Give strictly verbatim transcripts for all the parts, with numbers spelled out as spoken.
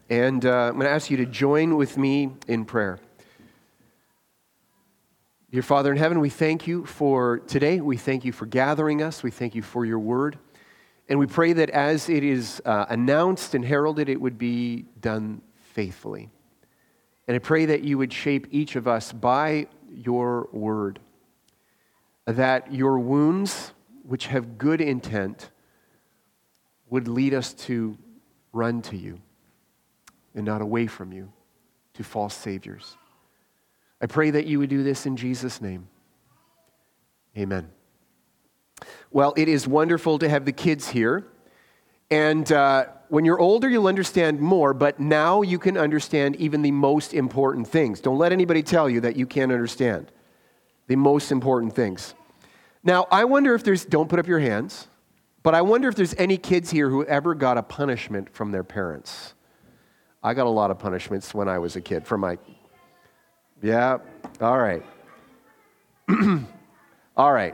And uh, I'm going to ask you to join with me in prayer. Dear Father in heaven, we thank you for today. We thank you for gathering us. We thank you for your word. And we pray that as it is uh, announced and heralded, it would be done faithfully. And I pray that you would shape each of us by your word, that your wounds, which have good intent, would lead us to run to you and not away from you, to false saviors. I pray that you would do this in Jesus' name. Amen. Well, it is wonderful to have the kids here. And uh, when you're older, you'll understand more, but now you can understand even the most important things. Don't let anybody tell you that you can't understand the most important things. Now, I wonder if there's, don't put up your hands, but I wonder if there's any kids here who ever got a punishment from their parents. I got a lot of punishments when I was a kid from my, yeah, all right. All right.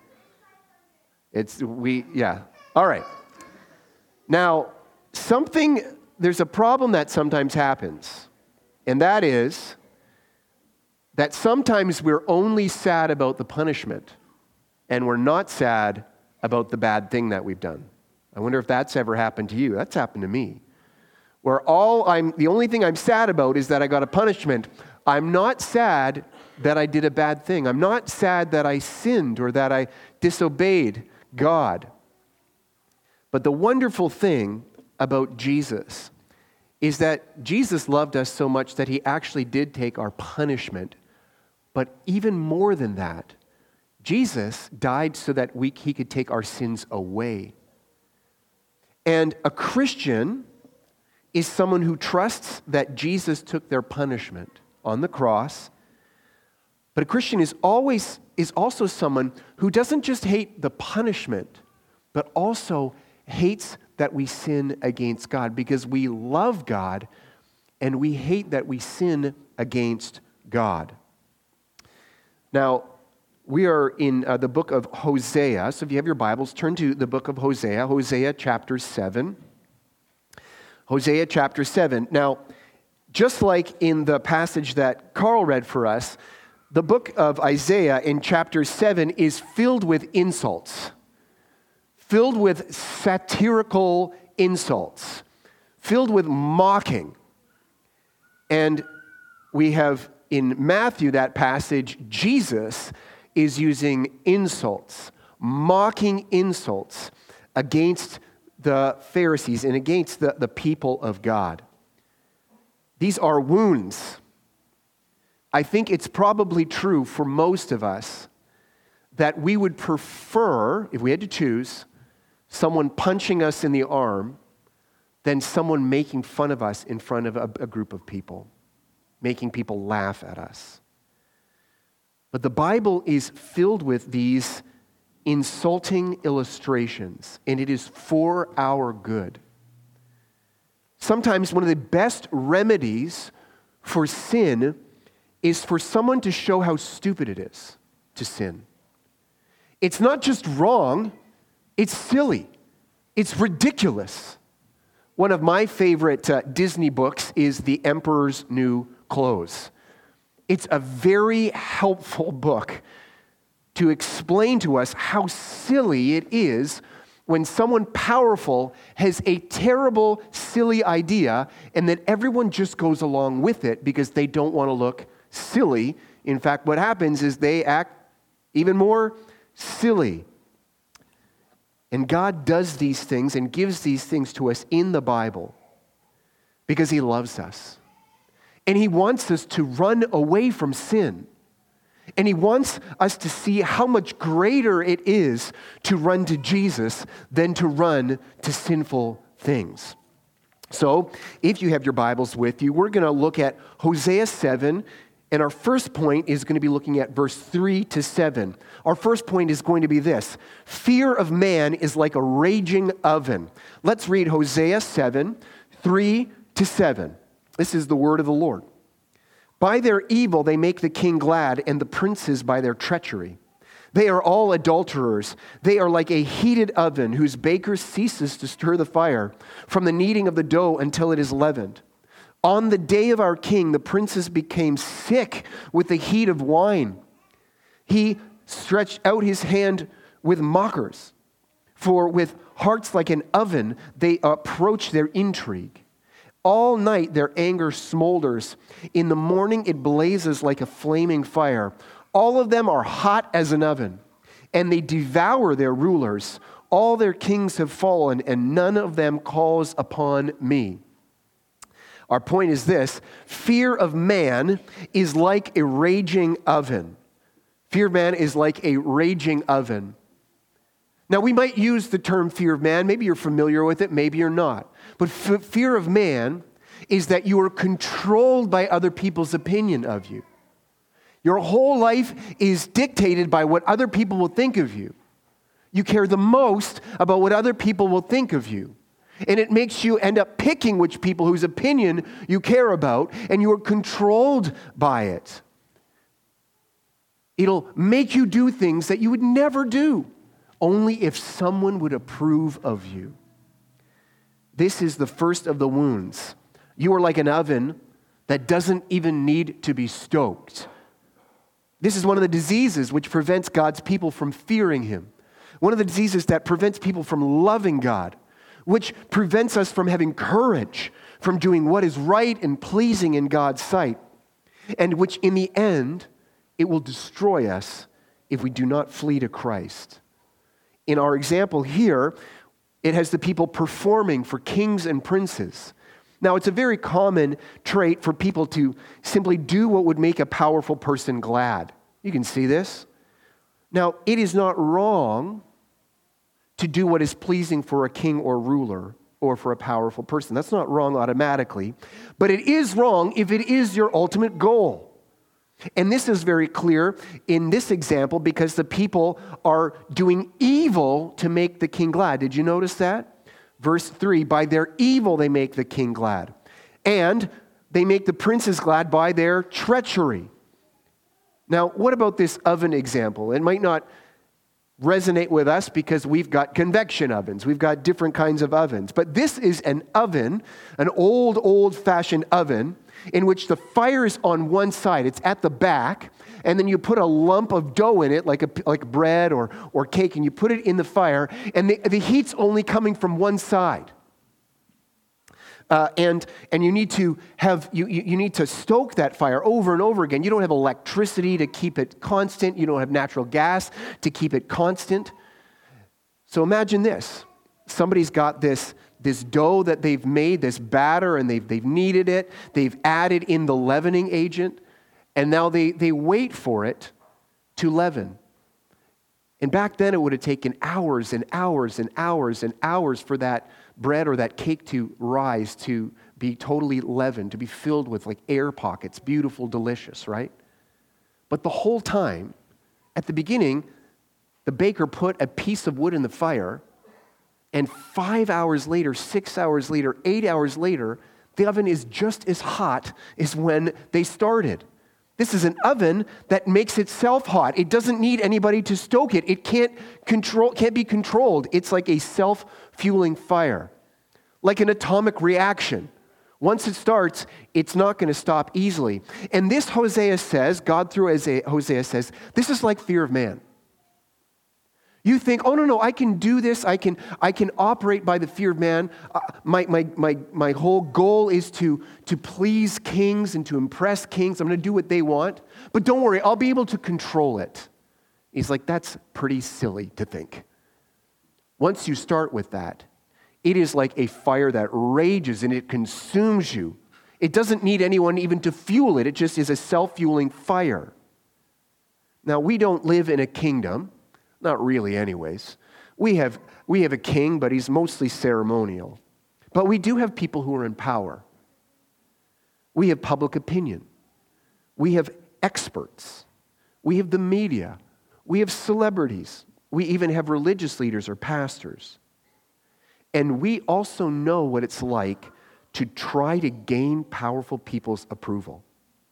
It's, we, yeah, all right. Now, something, there's a problem that sometimes happens, and that is that sometimes we're only sad about the punishment, and we're not sad about the bad thing that we've done. I wonder if that's ever happened to you. That's happened to me. Where all I'm, the only thing I'm sad about is that I got a punishment. I'm not sad that I did a bad thing. I'm not sad that I sinned or that I disobeyed God. But the wonderful thing about Jesus is that Jesus loved us so much that he actually did take our punishment. But even more than that, Jesus died so that we, he could take our sins away. And a Christian is someone who trusts that Jesus took their punishment on the cross. But a Christian is always is also someone who doesn't just hate the punishment, but also hates that we sin against God, because we love God and we hate that we sin against God. Now, we are in uh, the book of Hosea. So if you have your Bibles, turn to the book of Hosea, Hosea chapter seven. Hosea chapter seven. Now, just like in the passage that Carl read for us, the book of Isaiah in chapter seven is filled with insults, filled with satirical insults, filled with mocking. And we have in Matthew, that passage, Jesus is using insults, mocking insults against the Pharisees and against the, the people of God. These are wounds. I think it's probably true for most of us that we would prefer, if we had to choose, someone punching us in the arm than someone making fun of us in front of a, a group of people, making people laugh at us. But the Bible is filled with these insulting illustrations, and it is for our good. Sometimes one of the best remedies for sin is for someone to show how stupid it is to sin. It's not just wrong, it's silly. It's ridiculous. One of my favorite uh, Disney books is The Emperor's New Clothes. It's a very helpful book to explain to us how silly it is when someone powerful has a terrible, silly idea and that everyone just goes along with it because they don't want to look silly. In fact, what happens is they act even more silly. And God does these things and gives these things to us in the Bible because he loves us. And he wants us to run away from sin. And he wants us to see how much greater it is to run to Jesus than to run to sinful things. So, if you have your Bibles with you, we're going to look at Hosea seven, and our first point is going to be looking at verse three to seven. Our first point is going to be this: fear of man is like a raging oven. Let's read Hosea seven, three to seven. This is the word of the Lord. By their evil they make the king glad, and the princes by their treachery. They are all adulterers. They are like a heated oven whose baker ceases to stir the fire from the kneading of the dough until it is leavened. On the day of our king, the princes became sick with the heat of wine. He stretched out his hand with mockers, for with hearts like an oven, they approach their intrigue. All night their anger smolders. In the morning it blazes like a flaming fire. All of them are hot as an oven, and they devour their rulers. All their kings have fallen, and none of them calls upon me. Our point is this: fear of man is like a raging oven. Fear of man is like a raging oven. Now, we might use the term fear of man. Maybe you're familiar with it, maybe you're not. But f- fear of man is that you are controlled by other people's opinion of you. Your whole life is dictated by what other people will think of you. You care the most about what other people will think of you. And it makes you end up picking which people whose opinion you care about, and you are controlled by it. It'll make you do things that you would never do, only if someone would approve of you. This is the first of the wounds. You are like an oven that doesn't even need to be stoked. This is one of the diseases which prevents God's people from fearing him. One of the diseases that prevents people from loving God, which prevents us from having courage, from doing what is right and pleasing in God's sight, and which in the end, it will destroy us if we do not flee to Christ. In our example here, it has the people performing for kings and princes. Now, it's a very common trait for people to simply do what would make a powerful person glad. You can see this. Now, it is not wrong to do what is pleasing for a king or ruler or for a powerful person. That's not wrong automatically, but it is wrong if it is your ultimate goal. And this is very clear in this example because the people are doing evil to make the king glad. Did you notice that? Verse three, by their evil they make the king glad. And they make the princes glad by their treachery. Now, what about this oven example? It might not resonate with us because we've got convection ovens. We've got different kinds of ovens. But this is an oven, an old, old-fashioned oven, in which the fire is on one side. It's at the back, and then you put a lump of dough in it, like a, like bread or, or cake, and you put it in the fire, and the, the heat's only coming from one side. Uh, and and you need to have you, you you need to stoke that fire over and over again. You don't have electricity to keep it constant. You don't have natural gas to keep it constant. So imagine this: somebody's got this this dough that they've made, this batter, and they've they've kneaded it. They've added in the leavening agent, and now they they wait for it to leaven. And back then, it would have taken hours and hours and hours and hours for that bread or that cake to rise, to be totally leavened, to be filled with like air pockets, beautiful, delicious, right? But the whole time, at the beginning, the baker put a piece of wood in the fire, and five hours later, six hours later, eight hours later, the oven is just as hot as when they started. This is an oven that makes itself hot. It doesn't need anybody to stoke it. It can't control, can't be controlled. It's like a self-fueling fire, like an atomic reaction. Once it starts, it's not going to stop easily. And this Hosea says, God through Hosea says, this is like fear of man. You think, oh, no, no, I can do this. I can I can operate by the fear of man. Uh, my, my, my, my whole goal is to, to please kings and to impress kings. I'm going to do what they want. But don't worry, I'll be able to control it. He's like, that's pretty silly to think. Once you start with that, it is like a fire that rages and it consumes you. It doesn't need anyone even to fuel it. It just is a self-fueling fire. Now, we don't live in a kingdom. Not really anyways. We have, we have a king, but he's mostly ceremonial. But we do have people who are in power. We have public opinion. We have experts. We have the media. We have celebrities. We even have religious leaders or pastors. And we also know what it's like to try to gain powerful people's approval.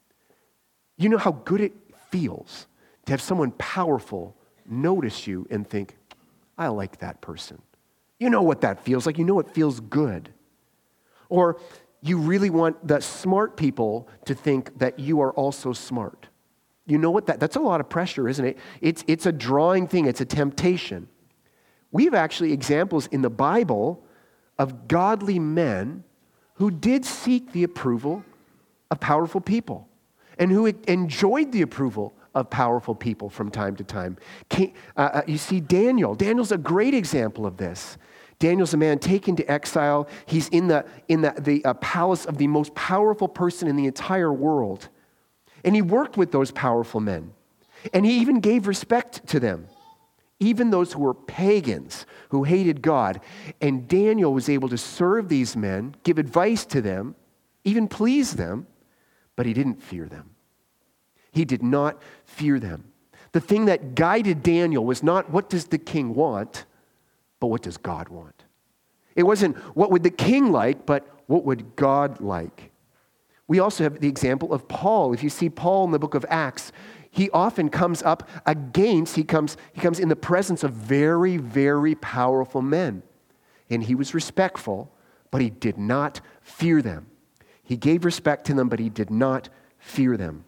You know how good it feels to have someone powerful notice you and think, I like that person. You know what that feels like. You know it feels good. Or you really want the smart people to think that you are also smart. You know what? That, that's a lot of pressure, isn't it? It's, it's a drawing thing. It's a temptation. We have actually examples in the Bible of godly men who did seek the approval of powerful people and who enjoyed the approval of powerful people from time to time. Uh, you see Daniel. Daniel's a great example of this. Daniel's a man taken to exile. He's in the, in the, the uh, palace of the most powerful person in the entire world. And he worked with those powerful men. And he even gave respect to them, even those who were pagans, who hated God. And Daniel was able to serve these men, give advice to them, even please them, but he didn't fear them. He did not fear them. The thing that guided Daniel was not what does the king want, but what does God want? It wasn't what would the king like, but what would God like? We also have the example of Paul. If you see Paul in the book of Acts, he often comes up against, he comes, he comes in the presence of very, very powerful men. And he was respectful, but he did not fear them. He gave respect to them, but he did not fear them.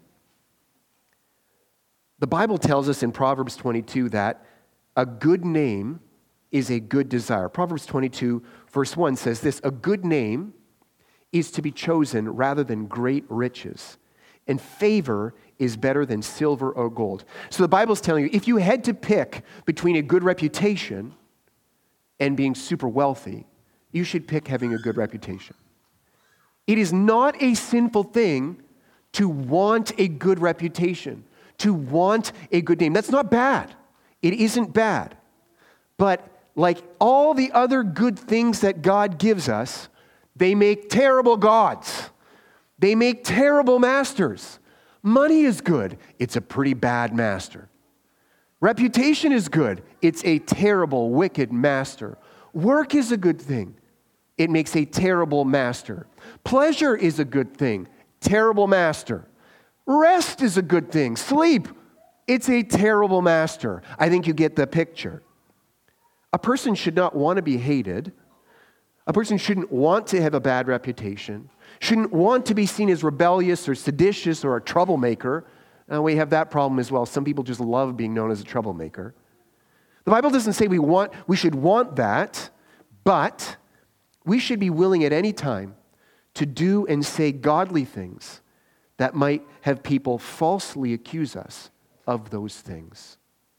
The Bible tells us in Proverbs twenty-two that a good name is a good desire. Proverbs twenty-two, verse one says this, a good name is to be chosen rather than great riches, and favor is better than silver or gold. So the Bible's telling you, if you had to pick between a good reputation and being super wealthy, you should pick having a good reputation. It is not a sinful thing to want a good reputation, to want a good name. That's not bad. It isn't bad. But like all the other good things that God gives us, they make terrible gods. They make terrible masters. Money is good. It's a pretty bad master. Reputation is good. It's a terrible, wicked master. Work is a good thing. It makes a terrible master. Pleasure is a good thing. Terrible master. Rest is a good thing. Sleep. It's a terrible master. I think you get the picture. A person should not want to be hated. A person shouldn't want to have a bad reputation, shouldn't want to be seen as rebellious or seditious or a troublemaker. And we have that problem as well. Some people just love being known as a troublemaker. The Bible doesn't say we want, we should want that, but we should be willing at any time to do and say godly things that might have people falsely accuse us of those things.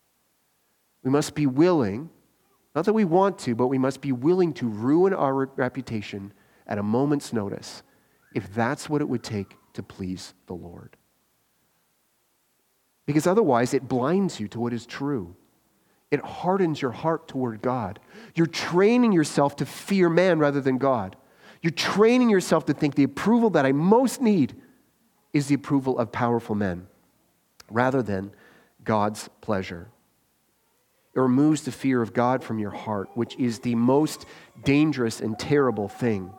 We must be willing, not that we want to, but we must be willing to ruin our reputation at a moment's notice if that's what it would take to please the Lord. Because otherwise it blinds you to what is true. It hardens your heart toward God. You're training yourself to fear man rather than God. You're training yourself to think the approval that I most need is the approval of powerful men rather than God's pleasure. It removes the fear of God from your heart, which is the most dangerous and terrible thing.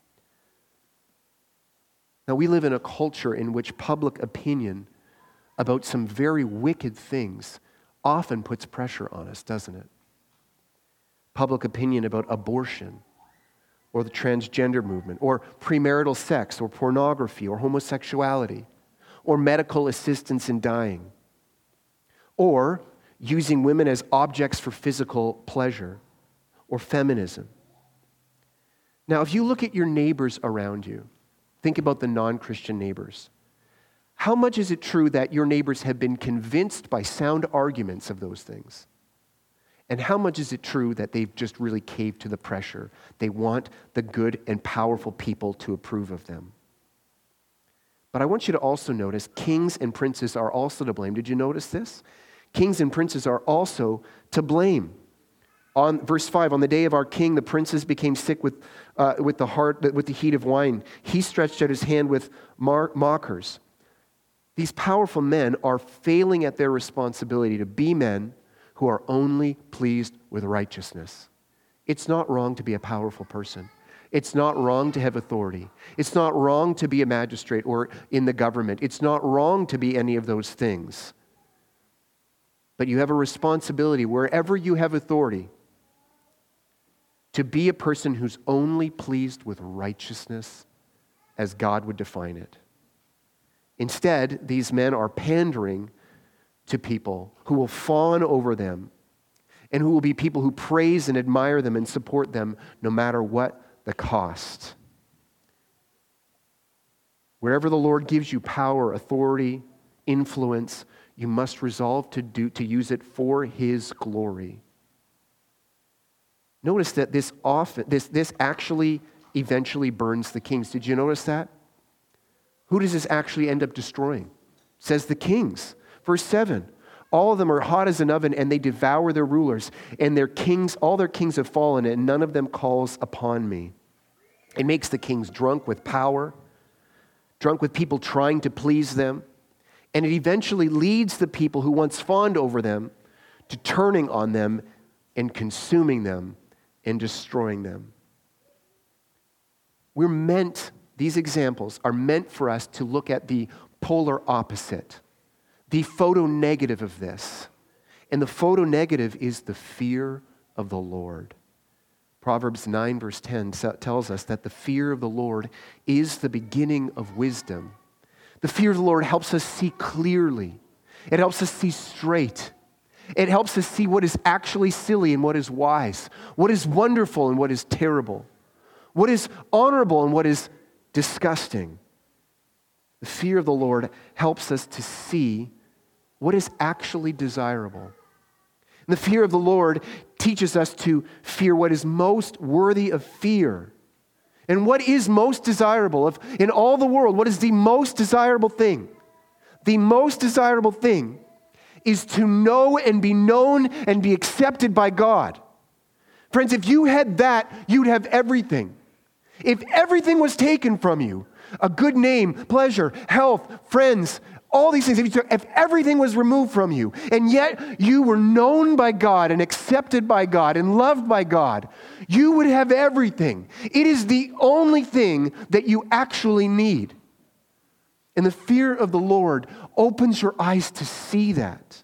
Now, we live in a culture in which public opinion about some very wicked things often puts pressure on us, doesn't it? Public opinion about abortion, or the transgender movement, or premarital sex, or pornography, or homosexuality, or medical assistance in dying, or using women as objects for physical pleasure, or feminism. Now, if you look at your neighbors around you, think about the non-Christian neighbors. How much is it true that your neighbors have been convinced by sound arguments of those things? And how much is it true that they've just really caved to the pressure? They want the good and powerful people to approve of them. But I want you to also notice kings and princes are also to blame. Did you notice this? Kings and princes are also to blame. On verse five, on the day of our king, the princes became sick with, uh, with the heart, with the heat of wine. He stretched out his hand with mar- mockers. These powerful men are failing at their responsibility to be men who are only pleased with righteousness. It's not wrong to be a powerful person. It's not wrong to have authority. It's not wrong to be a magistrate or in the government. It's not wrong to be any of those things. But you have a responsibility wherever you have authority to be a person who's only pleased with righteousness as God would define it. Instead, these men are pandering to people who will fawn over them and who will be people who praise and admire them and support them no matter what the cost. Wherever the Lord gives you power, authority, influence, you must resolve to do to use it for His glory. Notice that this often this this actually eventually burns the kings. Did you notice that? Who does this actually end up destroying? It says the kings. Verse seven. All of them are hot as an oven, and they devour their rulers, and their kings, all their kings have fallen, and none of them calls upon me. It makes the kings drunk with power, drunk with people trying to please them, and it eventually leads the people who once fawned over them to turning on them and consuming them and destroying them. We're meant, these examples are meant for us to look at the polar opposite, the photo negative of this. And the photo negative is the fear of the Lord. Proverbs nine verse ten tells us that the fear of the Lord is the beginning of wisdom. The fear of the Lord helps us see clearly. It helps us see straight. It helps us see what is actually silly and what is wise, what is wonderful and what is terrible, what is honorable and what is disgusting. The fear of the Lord helps us to see what is actually desirable. And the fear of the Lord teaches us to fear what is most worthy of fear. And what is most desirable of in all the world? What is the most desirable thing? The most desirable thing is to know and be known and be accepted by God. Friends, if you had that, you'd have everything. If everything was taken from you, a good name, pleasure, health, friends, all these things, if, you took, if everything was removed from you, and yet you were known by God and accepted by God and loved by God, you would have everything. It is the only thing that you actually need. And the fear of the Lord opens your eyes to see that.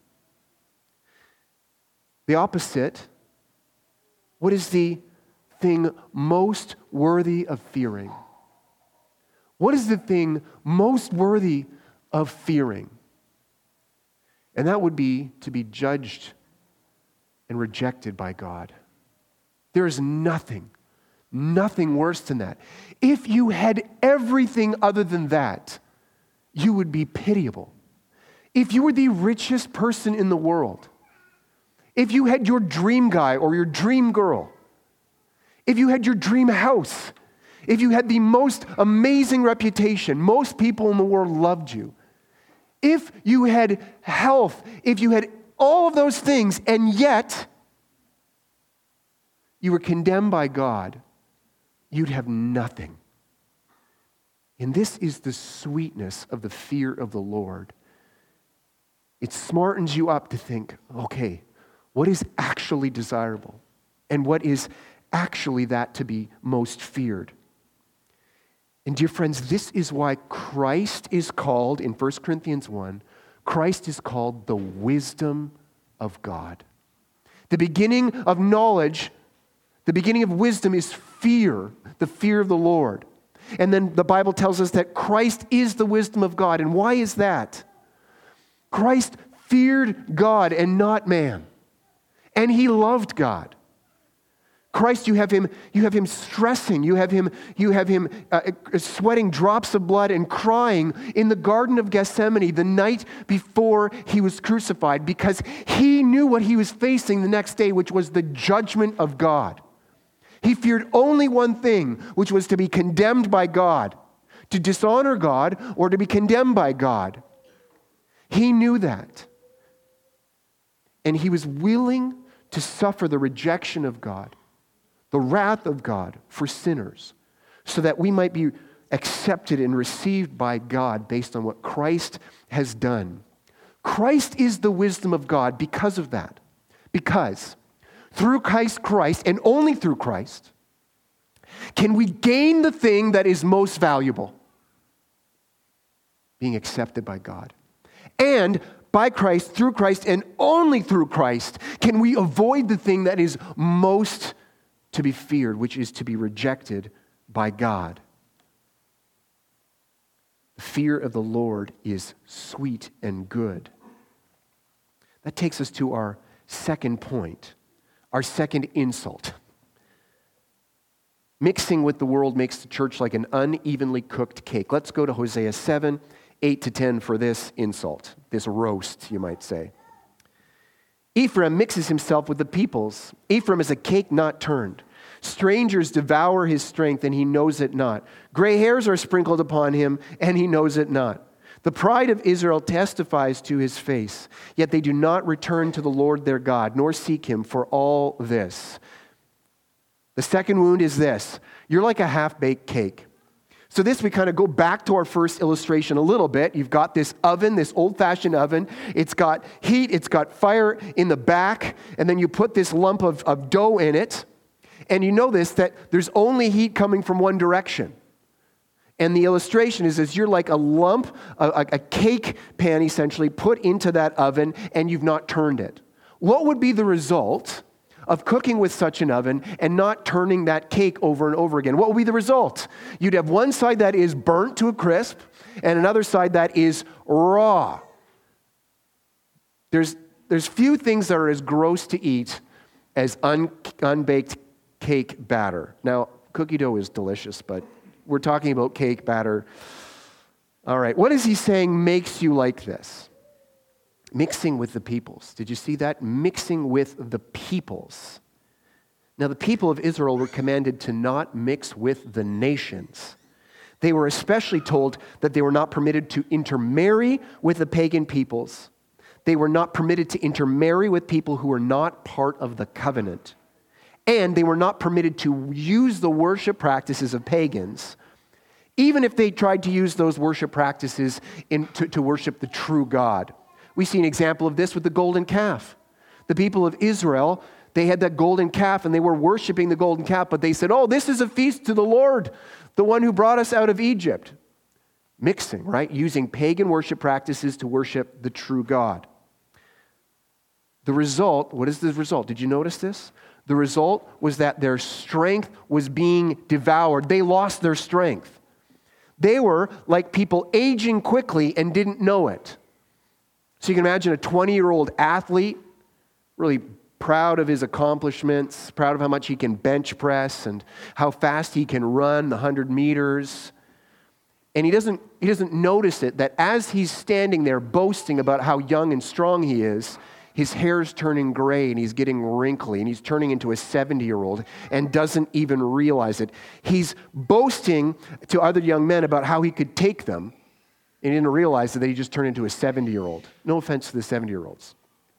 The opposite, what is the thing most worthy of fearing? What is the thing most worthy of fearing? And that would be to be judged and rejected by God. There is nothing, nothing worse than that. If you had everything other than that, you would be pitiable. If you were the richest person in the world, if you had your dream guy or your dream girl, if you had your dream house, if you had the most amazing reputation, most people in the world loved you, if you had health, if you had all of those things, and yet you were condemned by God, you'd have nothing. And this is the sweetness of the fear of the Lord. It smartens you up to think, okay, what is actually desirable? And what is actually that to be most feared? And dear friends, this is why Christ is called, in First Corinthians one, Christ is called the wisdom of God. The beginning of knowledge, the beginning of wisdom is fear, the fear of the Lord. And then the Bible tells us that Christ is the wisdom of God. And why is that? Christ feared God and not man. And he loved God. Christ, you have him, you have him stressing, you have him, you have him uh, sweating drops of blood and crying in the Garden of Gethsemane the night before he was crucified because he knew what he was facing the next day, which was the judgment of God. He feared only one thing, which was to be condemned by God, to dishonor God or to be condemned by God. He knew that. And he was willing to suffer the rejection of God, the wrath of God for sinners, so that we might be accepted and received by God based on what Christ has done. Christ is the wisdom of God because of that. Because through Christ, Christ, and only through Christ, can we gain the thing that is most valuable, being accepted by God. And by Christ, through Christ, and only through Christ, can we avoid the thing that is most to be feared, which is to be rejected by God. fear of the Lord is sweet and good. That takes us to our second point, our second insult. Mixing with the world makes the church like an unevenly cooked cake. Let's go to Hosea seven, eight to ten for this insult, this roast, you might say. Ephraim mixes himself with the peoples. Ephraim is a cake not turned. Strangers devour his strength, and he knows it not. Gray hairs are sprinkled upon him, and he knows it not. The pride of Israel testifies to his face, yet they do not return to the Lord their God, nor seek him for all this. The second wound is this: you're like a half-baked cake. So this, we kind of go back to our first illustration a little bit. You've got this oven, this old-fashioned oven. It's got heat, it's got fire in the back, and then you put this lump of, of dough in it, and you notice that there's only heat coming from one direction. And the illustration is as you're like a lump, a, a cake pan essentially, put into that oven, and you've not turned it. What would be the result of cooking with such an oven and not turning that cake over and over again? What would be the result? You'd have one side that is burnt to a crisp and another side that is raw. There's, there's few things that are as gross to eat as un, unbaked cake batter. Now, cookie dough is delicious, but we're talking about cake batter. All right, what is he saying makes you like this? Mixing with the peoples. Did you see that? Mixing with the peoples. Now, the people of Israel were commanded to not mix with the nations. They were especially told that they were not permitted to intermarry with the pagan peoples. They were not permitted to intermarry with people who were not part of the covenant. And they were not permitted to use the worship practices of pagans, even if they tried to use those worship practices in, to, to worship the true God. We see an example of this with the golden calf. The people of Israel, they had that golden calf and they were worshiping the golden calf, but they said, oh, this is a feast to the Lord, the one who brought us out of Egypt. Mixing, right? Using pagan worship practices to worship the true God. The result, what is the result? Did you notice this? The result was that their strength was being devoured. They lost their strength. They were like people aging quickly and didn't know it. So you can imagine a twenty-year-old athlete, really proud of his accomplishments, proud of how much he can bench press and how fast he can run the one hundred meters. And he doesn't, he doesn't notice it, that as he's standing there boasting about how young and strong he is, his hair's turning gray and he's getting wrinkly and he's turning into a seventy-year-old and doesn't even realize it. He's boasting to other young men about how he could take them, and he didn't realize that he just turned into a seventy-year-old. No offense to the seventy-year-olds.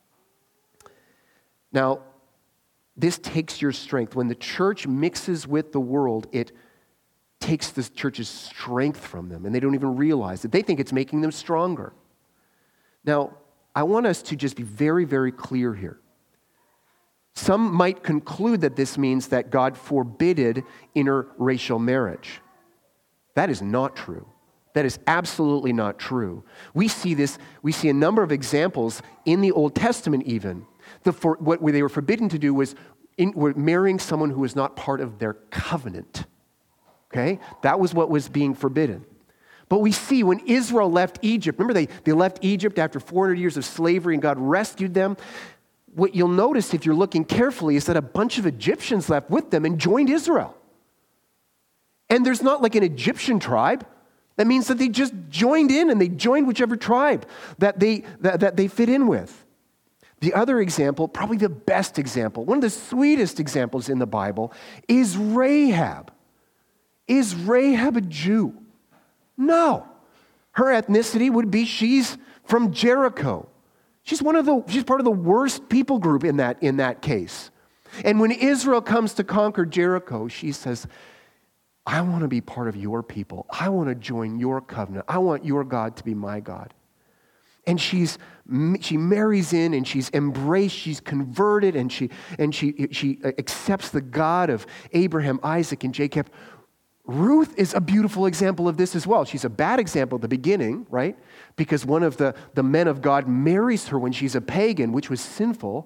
Now, this takes your strength. When the church mixes with the world, it takes the church's strength from them, and they don't even realize it. They think it's making them stronger. Now, I want us to just be very, very clear here. Some might conclude that this means that God forbidded interracial marriage. That is not true. That is absolutely not true. We see this, we see a number of examples in the Old Testament even. The for, what they were forbidden to do was in, were marrying someone who was not part of their covenant. Okay? That was what was being forbidden. But we see when Israel left Egypt, remember they, they left Egypt after four hundred years of slavery and God rescued them. What you'll notice if you're looking carefully is that a bunch of Egyptians left with them and joined Israel. And there's not like an Egyptian tribe. That means that they just joined in and they joined whichever tribe that they, that, that they fit in with. The other example, probably the best example, one of the sweetest examples in the Bible is Rahab. Is Rahab a Jew? No. Her ethnicity would be she's from Jericho. She's one of the she's part of the worst people group in that in that case. And when Israel comes to conquer Jericho, she says, I want to be part of your people. I want to join your covenant. I want your God to be my God. And she's she marries in and she's embraced, she's converted, and she and she she accepts the God of Abraham, Isaac, and Jacob. Ruth is a beautiful example of this as well. She's a bad example at the beginning, right? Because one of the, the men of God marries her when she's a pagan, which was sinful.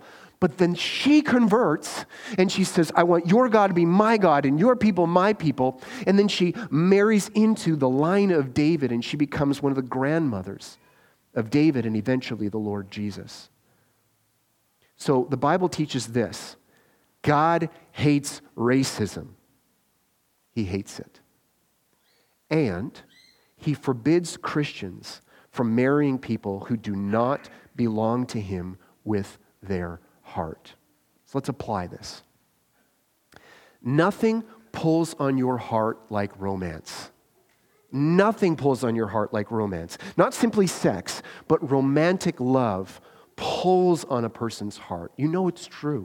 But then she converts and she says, I want your God to be my God and your people my people. And then she marries into the line of David and she becomes one of the grandmothers of David and eventually the Lord Jesus. So the Bible teaches this: God hates racism. He hates it. And he forbids Christians from marrying people who do not belong to him with their heart. So let's apply this. Nothing pulls on your heart like romance. Nothing pulls on your heart like romance. Not simply sex, but romantic love pulls on a person's heart. You know it's true.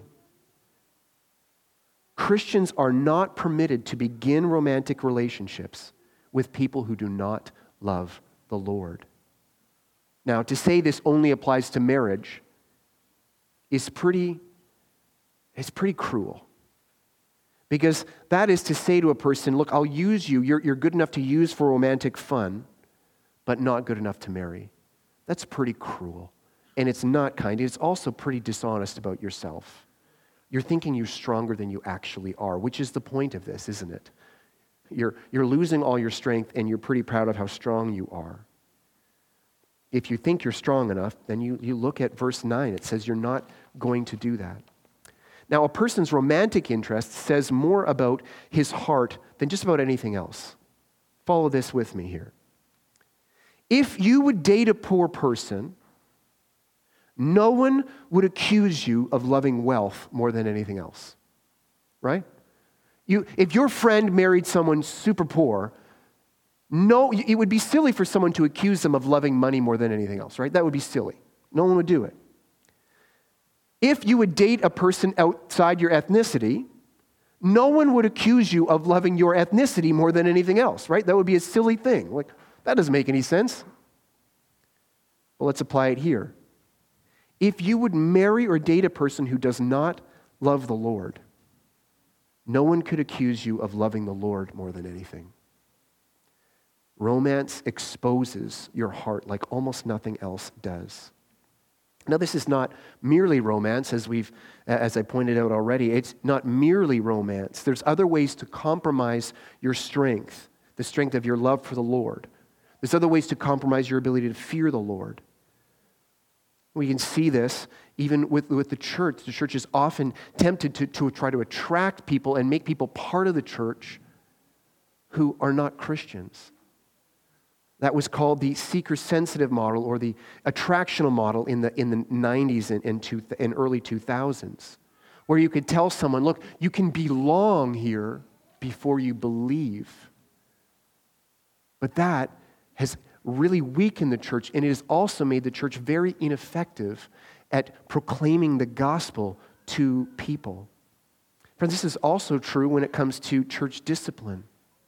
Christians are not permitted to begin romantic relationships with people who do not love the Lord. Now, to say this only applies to marriage is pretty, it's pretty cruel. Because that is to say to a person, look, I'll use you, you're, you're good enough to use for romantic fun, but not good enough to marry. That's pretty cruel. And it's not kind. It's also pretty dishonest about yourself. You're thinking you're stronger than you actually are, which is the point of this, isn't it? You're, you're losing all your strength and you're pretty proud of how strong you are. If you think you're strong enough, then you, you look at verse nine. It says you're not going to do that. Now, a person's romantic interest says more about his heart than just about anything else. Follow this with me here. If you would date a poor person, no one would accuse you of loving wealth more than anything else, right? You, if your friend married someone super poor, no, it would be silly for someone to accuse them of loving money more than anything else, right? That would be silly. No one would do it. If you would date a person outside your ethnicity, no one would accuse you of loving your ethnicity more than anything else, right? That would be a silly thing. Like, that doesn't make any sense. Well, let's apply it here. If you would marry or date a person who does not love the Lord, no one could accuse you of loving the Lord more than anything. Romance exposes your heart like almost nothing else does. Now, this is not merely romance, as we've, as I pointed out already. It's not merely romance. There's other ways to compromise your strength, the strength of your love for the Lord. There's other ways to compromise your ability to fear the Lord. We can see this even with, with the church. The church is often tempted to, to try to attract people and make people part of the church who are not Christians. That was called the seeker-sensitive model or the attractional model in the in the nineties and, and, two, and early two thousands, where you could tell someone, look, you can belong here before you believe. But that has really weakened the church, and it has also made the church very ineffective at proclaiming the gospel to people. Friends, this is also true when it comes to church discipline.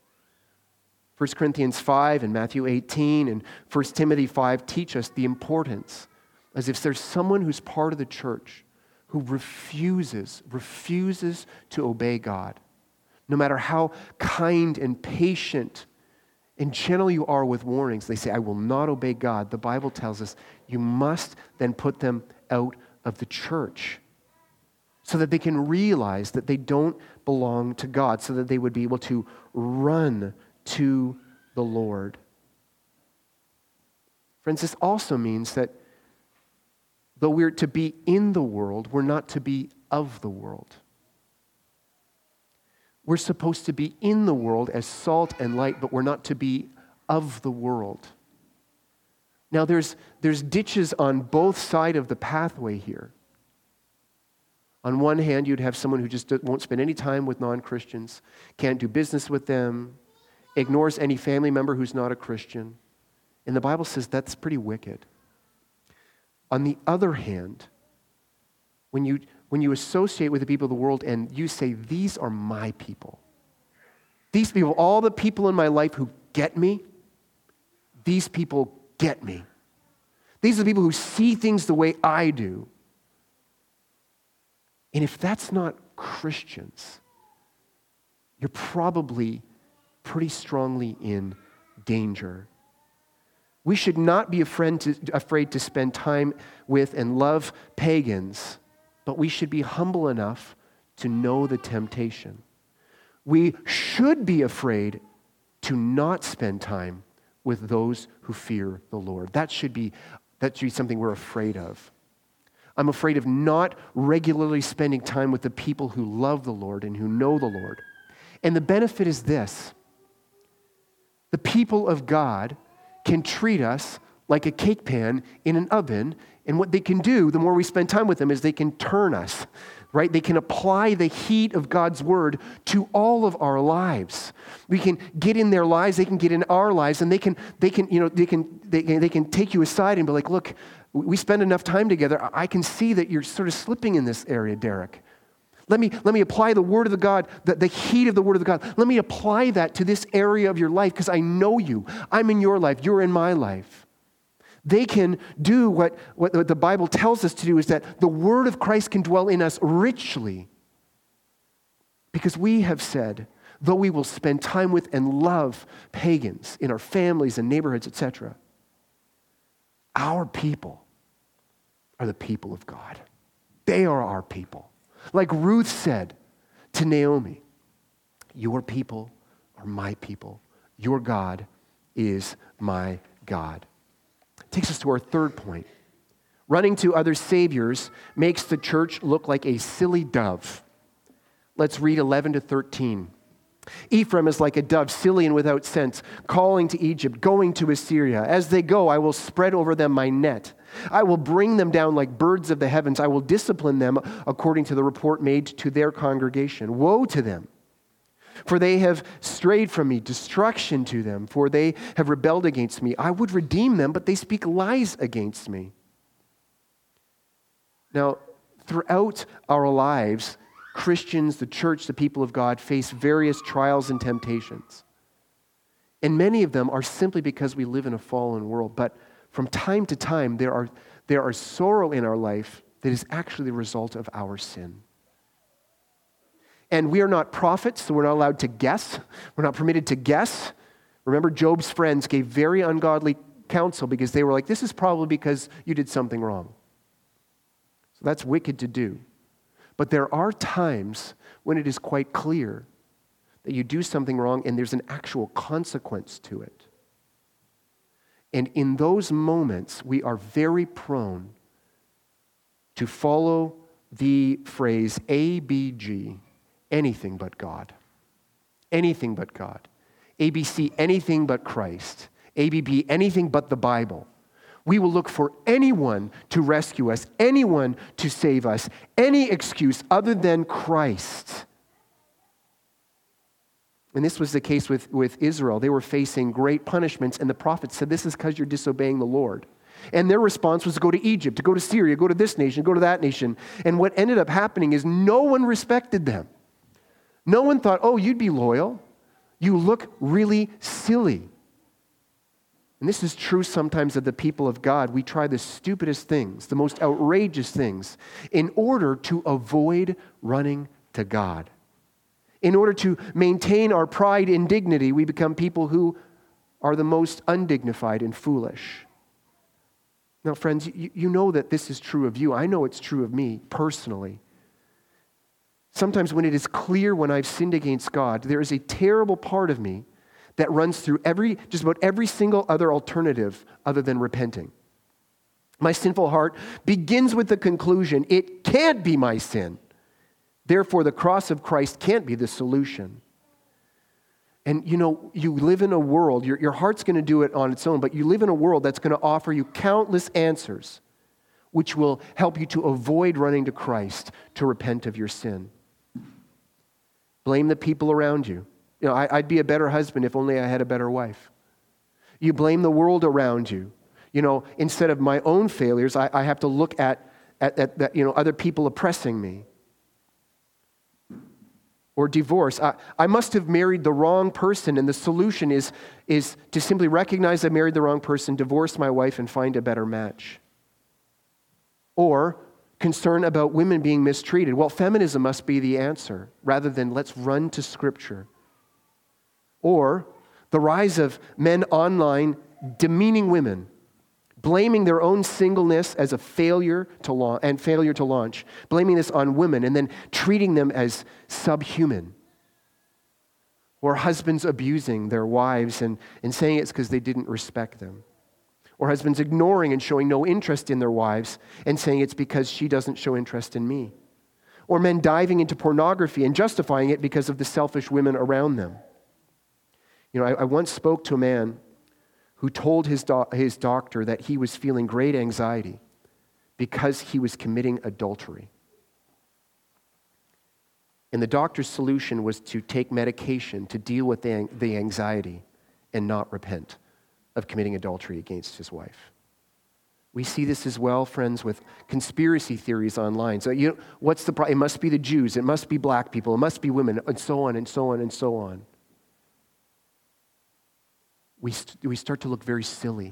First Corinthians five and Matthew eighteen and First Timothy five teach us the importance, as if there's someone who's part of the church who refuses, refuses to obey God, no matter how kind and patient and gentle you are with warnings, they say, I will not obey God. The Bible tells us you must then put them out of the church so that they can realize that they don't belong to God, so that they would be able to run to the Lord. Friends, this also means that though we're to be in the world, we're not to be of the world. We're supposed to be in the world as salt and light, but we're not to be of the world. Now, there's, there's ditches on both sides of the pathway here. On one hand, you'd have someone who just won't spend any time with non-Christians, can't do business with them, ignores any family member who's not a Christian. And the Bible says that's pretty wicked. On the other hand, when you when you associate with the people of the world and you say, these are my people, these people, all the people in my life who get me, these people get me. These are the people who see things the way I do. And if that's not Christians, you're probably pretty strongly in danger. We should not be afraid to, afraid to spend time with and love pagans, but we should be humble enough to know the temptation. We should be afraid to not spend time with those who fear the Lord. That should be, that should be something we're afraid of. I'm afraid of not regularly spending time with the people who love the Lord and who know the Lord. And the benefit is this: the people of God can treat us like a cake pan in an oven, and what they can do, the more we spend time with them, is they can turn us, right? They can apply the heat of God's word to all of our lives. We can get in their lives, they can get in our lives, and they can, they can, you know, they can, they can, they can take you aside and be like, look, we spend enough time together. I can see that you're sort of slipping in this area, Derek. Let me, let me apply the word of the God, the, the heat of the word of the God. Let me apply that to this area of your life because I know you. I'm in your life. You're in my life. They can do what, what the Bible tells us to do, is that the word of Christ can dwell in us richly. Because we have said, though we will spend time with and love pagans in our families and neighborhoods, et cetera, our people are the people of God. They are our people. Like Ruth said to Naomi, your people are my people. Your God is my God. Takes us to our third point. Running to other saviors makes the church look like a silly dove. Let's read eleven to thirteen. Ephraim is like a dove, silly and without sense, calling to Egypt, going to Assyria. As they go, I will spread over them my net. I will bring them down like birds of the heavens. I will discipline them according to the report made to their congregation. Woe to them, for they have strayed from me. Destruction to them, for they have rebelled against me. I would redeem them, but they speak lies against me. Now, throughout our lives, Christians, the church, the people of God, face various trials and temptations. And many of them are simply because we live in a fallen world. But from time to time, there are, there are sorrow in our life that is actually the result of our sin. And we are not prophets, so we're not allowed to guess. We're not permitted to guess. Remember, Job's friends gave very ungodly counsel because they were like, this is probably because you did something wrong. So that's wicked to do. But there are times when it is quite clear that you do something wrong and there's an actual consequence to it. And in those moments, we are very prone to follow the phrase A B G, anything but God. Anything but God. A B C, anything but Christ. A B B, anything but the Bible. We will look for anyone to rescue us, anyone to save us, any excuse other than Christ. And this was the case with, with Israel. They were facing great punishments, and the prophets said, this is because you're disobeying the Lord. And their response was to go to Egypt, to go to Syria, go to this nation, go to that nation. And what ended up happening is no one respected them. No one thought, oh, you'd be loyal. You look really silly. And this is true sometimes of the people of God. We try the stupidest things, the most outrageous things, in order to avoid running to God. In order to maintain our pride and dignity, we become people who are the most undignified and foolish. Now, friends, you, you know that this is true of you. I know it's true of me personally. Sometimes when it is clear when I've sinned against God, there is a terrible part of me that runs through every, just about every single other alternative other than repenting. My sinful heart begins with the conclusion, it can't be my sin. Therefore, the cross of Christ can't be the solution. And you know, you live in a world, your, your heart's going to do it on its own, but you live in a world that's going to offer you countless answers which will help you to avoid running to Christ to repent of your sin. Blame the people around you. You know, I, I'd be a better husband if only I had a better wife. You blame the world around you. You know, instead of my own failures, I, I have to look at, at, at, at you know, other people oppressing me. Or divorce. I, I must have married the wrong person, and the solution is, is to simply recognize I married the wrong person, divorce my wife, and find a better match. Or concern about women being mistreated. Well, feminism must be the answer, rather than let's run to Scripture. Or the rise of men online demeaning women, blaming their own singleness as a failure to launch, and failure to launch, blaming this on women, and then treating them as subhuman. Or husbands abusing their wives and, and saying it's because they didn't respect them. Or husbands ignoring and showing no interest in their wives and saying it's because she doesn't show interest in me. Or men diving into pornography and justifying it because of the selfish women around them. You know, I, I once spoke to a man who told his, do- his doctor that he was feeling great anxiety because he was committing adultery. And the doctor's solution was to take medication to deal with the, the anxiety and not repent of committing adultery against his wife. We see this as well, friends, with conspiracy theories online. So, you know, what's the problem? It must be the Jews. It must be black people. It must be women, and so on and so on and so on. We, st- we start to look very silly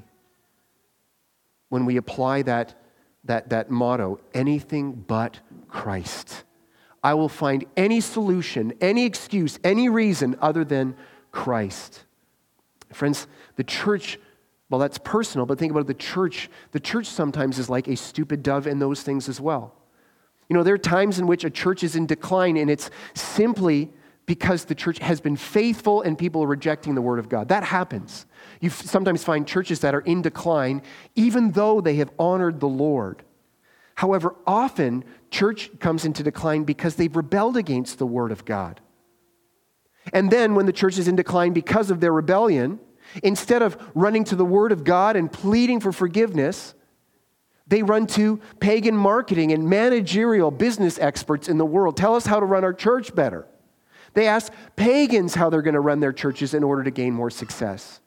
when we apply that, that, that motto, anything but Christ. I will find any solution, any excuse, any reason other than Christ. Friends, the church, well, that's personal, but think about the church. The church sometimes is like a stupid dove in those things as well. You know, there are times in which a church is in decline, and it's simply because the church has been faithful and people are rejecting the word of God. That happens. You sometimes find churches that are in decline, even though they have honored the Lord. However, often church comes into decline because they've rebelled against the word of God. And then when the church is in decline because of their rebellion, instead of running to the word of God and pleading for forgiveness, they run to pagan marketing and managerial business experts in the world. Tell us how to run our church better. They ask pagans how they're going to run their churches in order to gain more success.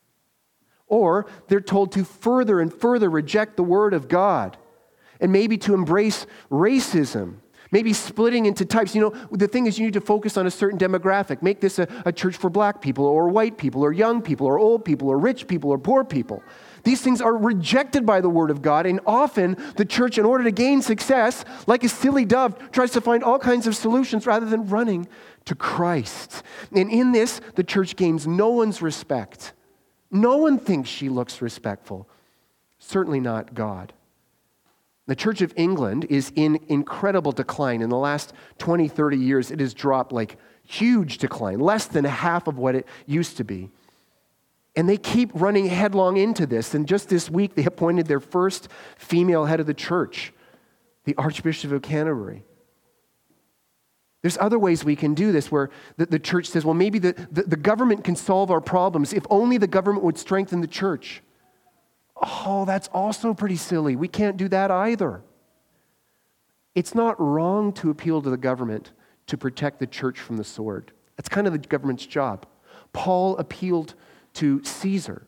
Or they're told to further and further reject the word of God and maybe to embrace racism, maybe splitting into types. You know, the thing is you need to focus on a certain demographic. Make this a, a church for black people or white people or young people or old people or rich people or poor people. These things are rejected by the word of God, and often the church, in order to gain success, like a silly dove, tries to find all kinds of solutions rather than running to Christ. And in this, the church gains no one's respect. No one thinks she looks respectful. Certainly not God. The Church of England is in incredible decline. In the last twenty, thirty years, it has dropped like huge decline, less than half of what it used to be. And they keep running headlong into this. And just this week, they appointed their first female head of the church, the Archbishop of Canterbury. There's other ways we can do this where the, the church says, well, maybe the, the, the government can solve our problems if only the government would strengthen the church. Oh, that's also pretty silly. We can't do that either. It's not wrong to appeal to the government to protect the church from the sword. That's kind of the government's job. Paul appealed to Caesar.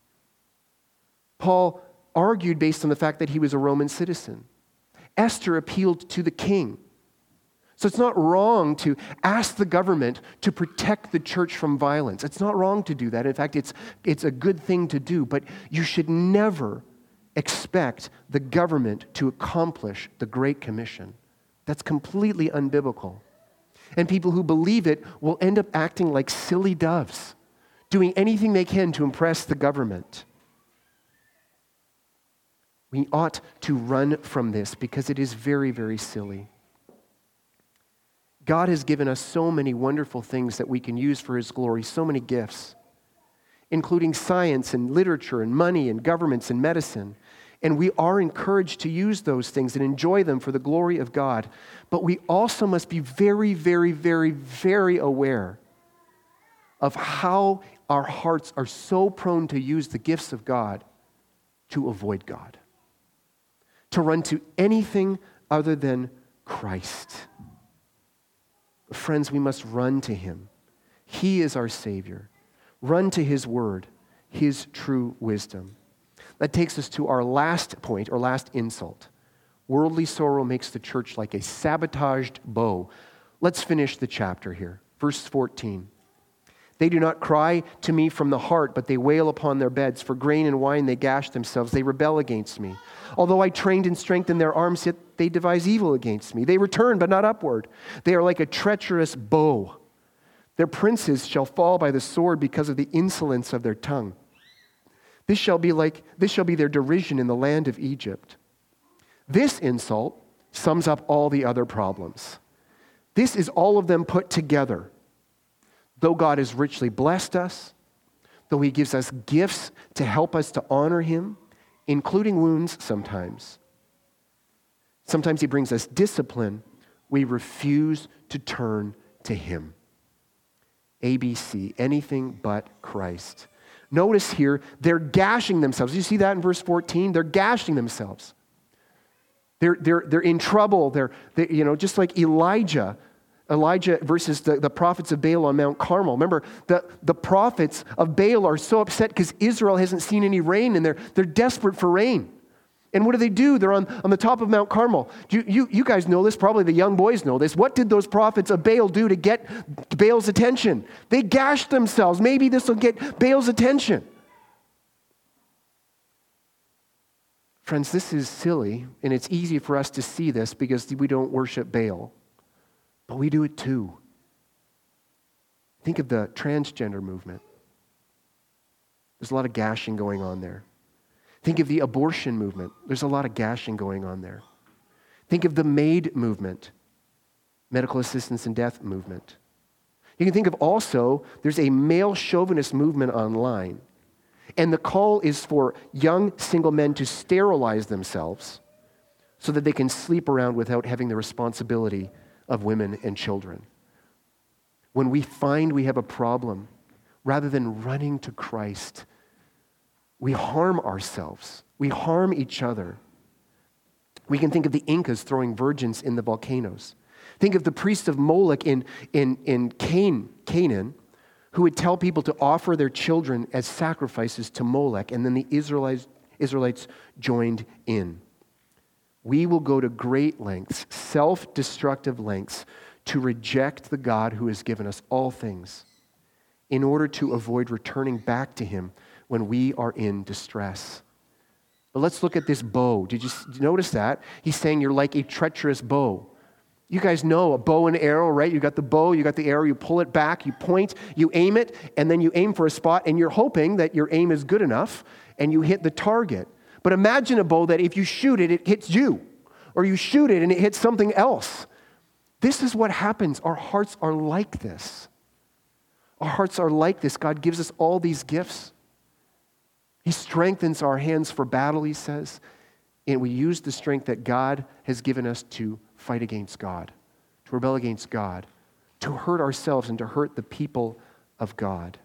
Paul argued based on the fact that he was a Roman citizen. Esther appealed to the king. So it's not wrong to ask the government to protect the church from violence. It's not wrong to do that. In fact, it's, it's a good thing to do, but you should never expect the government to accomplish the Great Commission. That's completely unbiblical. And people who believe it will end up acting like silly doves, doing anything they can to impress the government. We ought to run from this because it is very, very silly. God has given us so many wonderful things that we can use for His glory, so many gifts, including science and literature and money and governments and medicine. And we are encouraged to use those things and enjoy them for the glory of God. But we also must be very, very, very, very aware of how our hearts are so prone to use the gifts of God to avoid God, to run to anything other than Christ. Friends, we must run to Him. He is our Savior. Run to His Word, His true wisdom. That takes us to our last point, or last insult. Worldly sorrow makes the church like a sabotaged bow. Let's finish the chapter here. Verse fourteen. They do not cry to me from the heart, but they wail upon their beds. For grain and wine they gash themselves. They rebel against me. Although I trained and strengthened their arms, yet they devise evil against me. They return, but not upward. They are like a treacherous bow. Their princes shall fall by the sword because of the insolence of their tongue. This shall be like this shall be their derision in the land of Egypt. This insult sums up all the other problems. This is all of them put together. Though God has richly blessed us, though he gives us gifts to help us to honor him, including wounds sometimes. Sometimes he brings us discipline. We refuse to turn to him. A B C, anything but Christ. Notice here, they're gashing themselves. You see that in verse fourteen? They're gashing themselves. They're, they're, they're in trouble. They're, they, you know, just like Elijah. Elijah versus the, the prophets of Baal on Mount Carmel. Remember, the, the prophets of Baal are so upset because Israel hasn't seen any rain, and they're, they're desperate for rain. And what do they do? They're on, on the top of Mount Carmel. You, you, you guys know this, probably the young boys know this. What did those prophets of Baal do to get Baal's attention? They gashed themselves. Maybe this will get Baal's attention. Friends, this is silly, and it's easy for us to see this because we don't worship Baal. But we do it too. Think of the transgender movement. There's a lot of gashing going on there. Think of the abortion movement. There's a lot of gashing going on there. Think of the MAID movement, medical assistance in death movement. You can think of also, there's a male chauvinist movement online. And the call is for young single men to sterilize themselves so that they can sleep around without having the responsibility of women and children. When we find we have a problem, rather than running to Christ, we harm ourselves. We harm each other. We can think of the Incas throwing virgins in the volcanoes. Think of the priest of Moloch in, in, in Can, Canaan, who would tell people to offer their children as sacrifices to Moloch, and then the Israelites, Israelites joined in. We will go to great lengths, self-destructive lengths, to reject the God who has given us all things in order to avoid returning back to him when we are in distress. But let's look at this bow. Did you notice that? He's saying you're like a treacherous bow. You guys know a bow and arrow, right? You got the bow, you got the arrow, you pull it back, you point, you aim it, and then you aim for a spot, and you're hoping that your aim is good enough, and you hit the target. But imagine a bow that if you shoot it, it hits you. Or you shoot it and it hits something else. This is what happens. Our hearts are like this. Our hearts are like this. God gives us all these gifts. He strengthens our hands for battle, he says. And we use the strength that God has given us to fight against God, to rebel against God, to hurt ourselves and to hurt the people of God.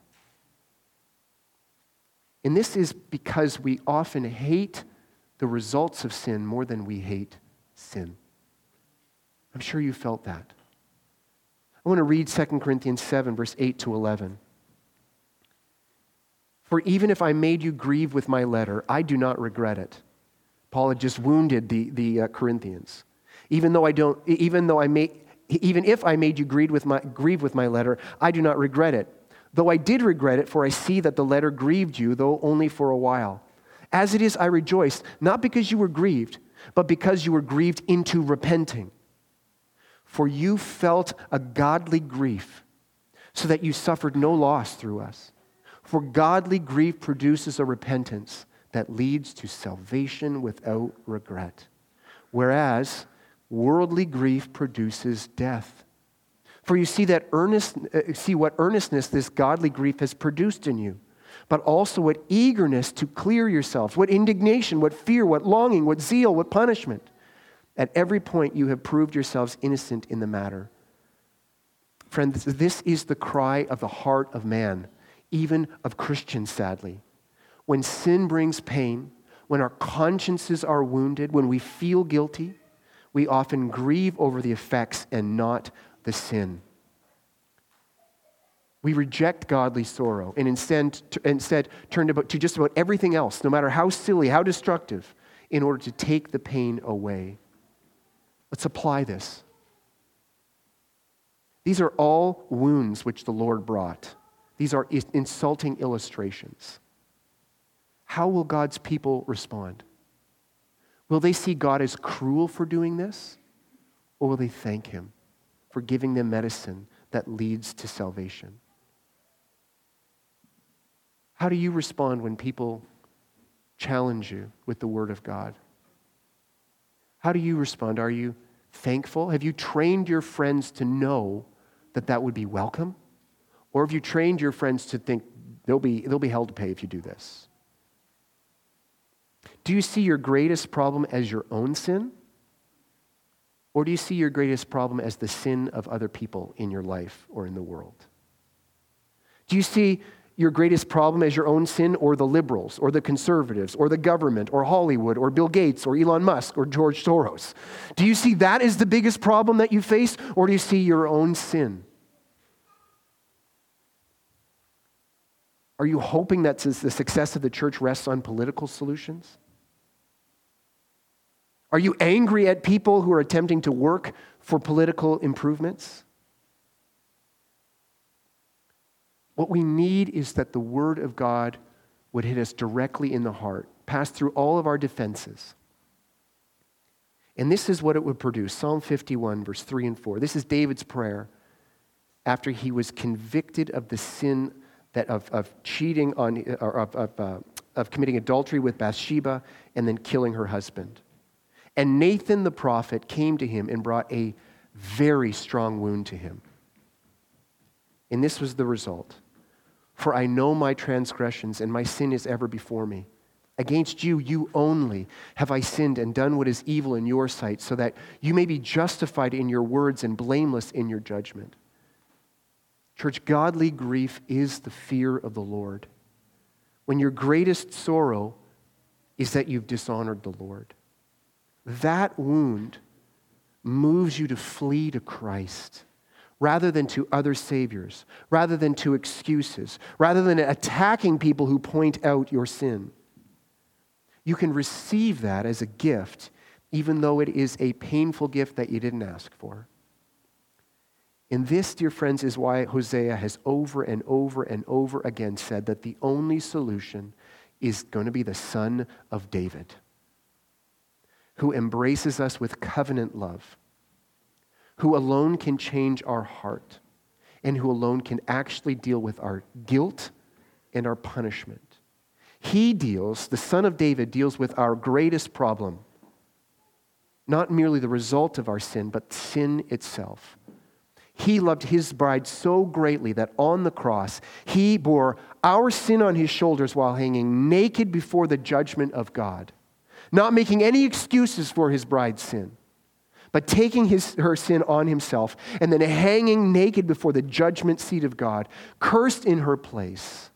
And this is because we often hate the results of sin more than we hate sin. I'm sure you felt that. I want to read Second Corinthians seven, verse eight to eleven. For even if I made you grieve with my letter, I do not regret it. Paul had just wounded the, the uh, Corinthians. Even though I don't, even though I may, even if I made you grieve with my grieve with my letter, I do not regret it. Though I did regret it, for I see that the letter grieved you, though only for a while. As it is, I rejoice, not because you were grieved, but because you were grieved into repenting. For you felt a godly grief, so that you suffered no loss through us. For godly grief produces a repentance that leads to salvation without regret, whereas worldly grief produces death. For you see that earnest, uh, see what earnestness this godly grief has produced in you, but also what eagerness to clear yourselves, what indignation, what fear, what longing, what zeal, what punishment. At every point you have proved yourselves innocent in the matter. Friends, this is the cry of the heart of man, even of Christians, sadly. When sin brings pain, when our consciences are wounded, when we feel guilty, we often grieve over the effects and not the sin. We reject godly sorrow and instead, instead turn to just about everything else, no matter how silly, how destructive, in order to take the pain away. Let's apply this. These are all wounds which the Lord brought. These are insulting illustrations. How will God's people respond? Will they see God as cruel for doing this? Or will they thank him for giving them medicine that leads to salvation? How do you respond when people challenge you with the Word of God. How do you respond? Are you thankful? Have you trained your friends to know that that would be welcome? Or have you trained your friends to think they'll be, they'll be held to pay if you do this? Do you see your greatest problem as your own sin? Or do you see your greatest problem as the sin of other people in your life or in the world? Do you see your greatest problem as your own sin or the liberals or the conservatives or the government or Hollywood or Bill Gates or Elon Musk or George Soros? Do you see that as the biggest problem that you face, or do you see your own sin? Are you hoping that the success of the church rests on political solutions? Are you angry at people who are attempting to work for political improvements? What we need is that the Word of God would hit us directly in the heart, pass through all of our defenses. And this is what it would produce. Psalm fifty-one, verse three and four. This is David's prayer after he was convicted of the sin that of, of cheating on, or of, of, uh, of committing adultery with Bathsheba and then killing her husband. And Nathan the prophet came to him and brought a very strong wound to him. And this was the result. For I know my transgressions, and my sin is ever before me. Against you, you only, have I sinned and done what is evil in your sight, so that you may be justified in your words and blameless in your judgment. Church, godly grief is the fear of the Lord. When your greatest sorrow is that you've dishonored the Lord. That wound moves you to flee to Christ rather than to other saviors, rather than to excuses, rather than attacking people who point out your sin. You can receive that as a gift, even though it is a painful gift that you didn't ask for. And this, dear friends, is why Hosea has over and over and over again said that the only solution is going to be the Son of David, who embraces us with covenant love, who alone can change our heart, and who alone can actually deal with our guilt and our punishment. He deals, the Son of David deals with our greatest problem, not merely the result of our sin, but sin itself. He loved his bride so greatly that on the cross, he bore our sin on his shoulders while hanging naked before the judgment of God, not making any excuses for his bride's sin, but taking his, her sin on himself and then hanging naked before the judgment seat of God, cursed in her place.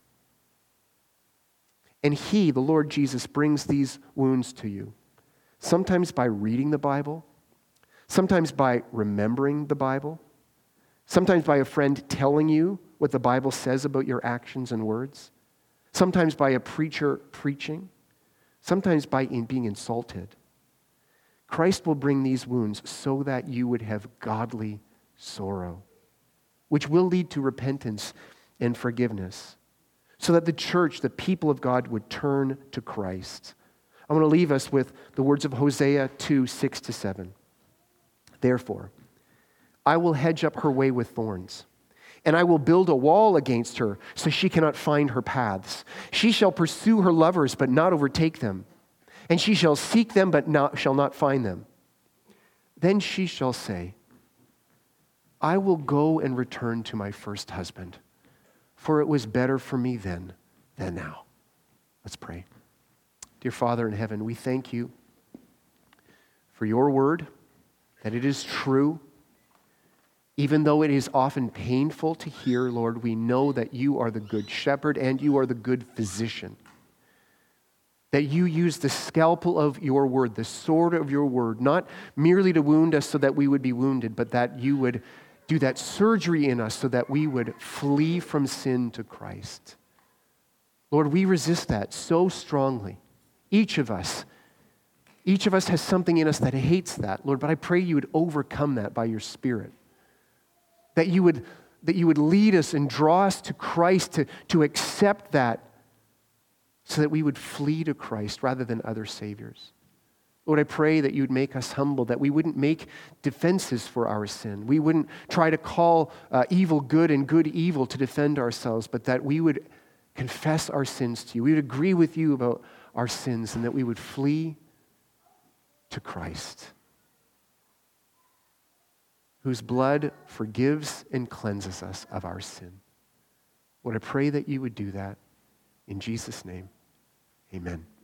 And he, the Lord Jesus, brings these wounds to you, sometimes by reading the Bible, sometimes by remembering the Bible, sometimes by a friend telling you what the Bible says about your actions and words, sometimes by a preacher preaching, sometimes by in being insulted. Christ will bring these wounds so that you would have godly sorrow, which will lead to repentance and forgiveness, so that the church, the people of God, would turn to Christ. I want to leave us with the words of Hosea two, six to seven. Therefore, I will hedge up her way with thorns, and I will build a wall against her so she cannot find her paths. She shall pursue her lovers, but not overtake them. And she shall seek them, but not, shall not find them. Then she shall say, I will go and return to my first husband, for it was better for me then than now. Let's pray. Dear Father in heaven, we thank you for your word, that it is true. Even though it is often painful to hear, Lord, we know that you are the good shepherd and you are the good physician. That you use the scalpel of your word, the sword of your word, not merely to wound us so that we would be wounded, but that you would do that surgery in us so that we would flee from sin to Christ. Lord, we resist that so strongly. Each of us, each of us has something in us that hates that, Lord, but I pray you would overcome that by your Spirit. That you would, that you would lead us and draw us to Christ, to, to accept that, so that we would flee to Christ rather than other saviors. Lord, I pray that you would make us humble, that we wouldn't make defenses for our sin. We wouldn't try to call uh, evil good and good evil to defend ourselves, but that we would confess our sins to you. We would agree with you about our sins and that we would flee to Christ, whose blood forgives and cleanses us of our sin. Lord, I pray that you would do that. In Jesus' name, amen.